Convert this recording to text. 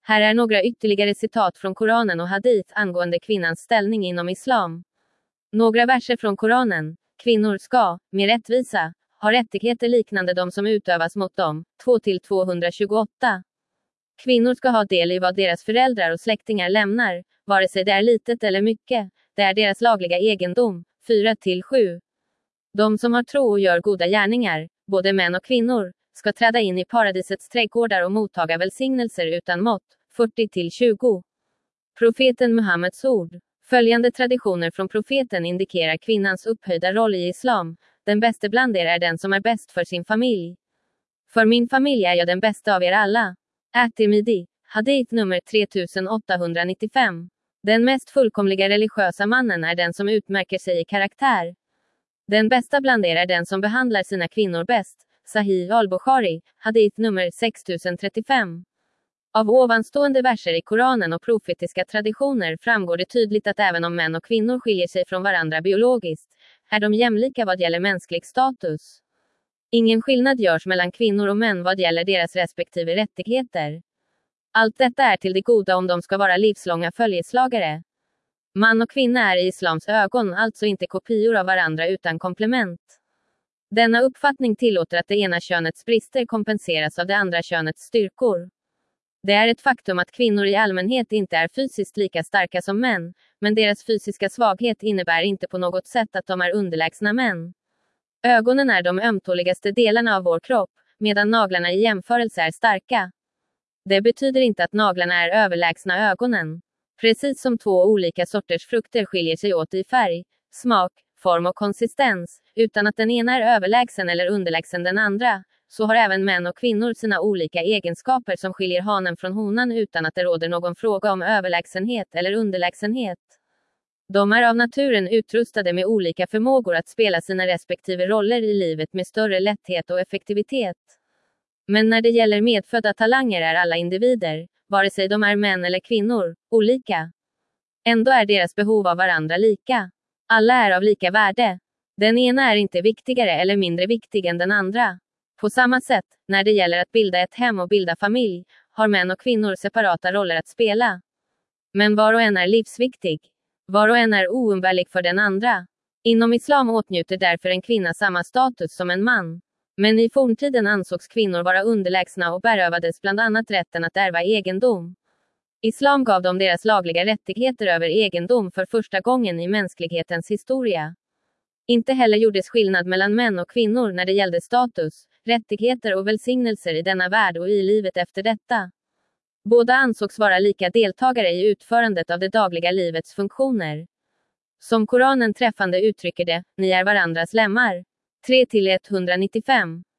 Här är några ytterligare citat från Koranen och Hadith angående kvinnans ställning inom islam. Några verser från Koranen. Kvinnor ska, med rättvisa, ha rättigheter liknande de som utövas mot dem. 2-228. Kvinnor ska ha del i vad deras föräldrar och släktingar lämnar, vare sig det är litet eller mycket. Det är deras lagliga egendom. 4-7. De som har tro och gör goda gärningar, både män och kvinnor, ska träda in i paradisets trädgårdar och mottaga välsignelser utan mått. 40-20. Profeten Muhammeds ord. Följande traditioner från profeten indikerar kvinnans upphöjda roll i islam. Den bäste bland er är den som är bäst för sin familj. För min familj är jag den bästa av er alla. At-Tirmidhi, hadith nummer 3895. Den mest fullkomliga religiösa mannen är den som utmärker sig i karaktär. Den bästa bland er är den som behandlar sina kvinnor bäst. Sahih al-Bukhari, hadith nummer 6035. Av ovanstående verser i Koranen och profetiska traditioner framgår det tydligt att även om män och kvinnor skiljer sig från varandra biologiskt, är de jämlika vad gäller mänsklig status. Ingen skillnad görs mellan kvinnor och män vad gäller deras respektive rättigheter. Allt detta är till det goda om de ska vara livslånga följeslagare. Man och kvinna är i islams ögon alltså inte kopior av varandra utan komplement. Denna uppfattning tillåter att det ena könets brister kompenseras av det andra könets styrkor. Det är ett faktum att kvinnor i allmänhet inte är fysiskt lika starka som män, men deras fysiska svaghet innebär inte på något sätt att de är underlägsna män. Ögonen är de ömtåligaste delarna av vår kropp, medan naglarna i jämförelse är starka. Det betyder inte att naglarna är överlägsna ögonen. Precis som två olika sorters frukter skiljer sig åt i färg, smak, form och konsistens, utan att den ena är överlägsen eller underlägsen den andra, så har även män och kvinnor sina olika egenskaper som skiljer hanen från honan utan att det råder någon fråga om överlägsenhet eller underlägsenhet. De är av naturen utrustade med olika förmågor att spela sina respektive roller i livet med större lätthet och effektivitet. Men när det gäller medfödda talanger är alla individer, vare sig de är män eller kvinnor, olika. Ändå är deras behov av varandra lika. Alla är av lika värde. Den ena är inte viktigare eller mindre viktig än den andra. På samma sätt, när det gäller att bilda ett hem och bilda familj, har män och kvinnor separata roller att spela. Men var och en är livsviktig. Var och en är oumbärlig för den andra. Inom islam åtnjuter därför en kvinna samma status som en man. Men i forntiden ansågs kvinnor vara underlägsna och berövades bland annat rätten att ärva egendom. Islam gav dem deras lagliga rättigheter över egendom för första gången i mänsklighetens historia. Inte heller gjordes skillnad mellan män och kvinnor när det gällde status, rättigheter och välsignelser i denna värld och i livet efter detta. Båda ansågs vara lika deltagare i utförandet av det dagliga livets funktioner. Som Koranen träffande uttrycker det, ni är varandras lemmar. 3-195.